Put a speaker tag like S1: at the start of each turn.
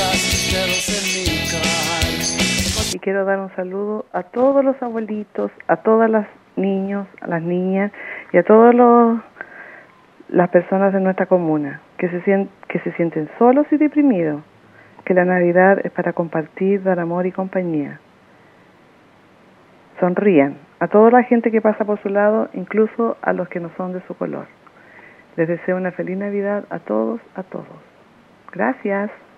S1: Y quiero dar un saludo a todos los abuelitos, a todos los niños, a las niñas y a todas las personas de nuestra comuna que se sienten solos y deprimidos, que la Navidad es para compartir, dar amor y compañía. Sonrían a toda la gente que pasa por su lado, incluso a los que no son de su color. Les deseo una feliz Navidad a todos, a todos. Gracias.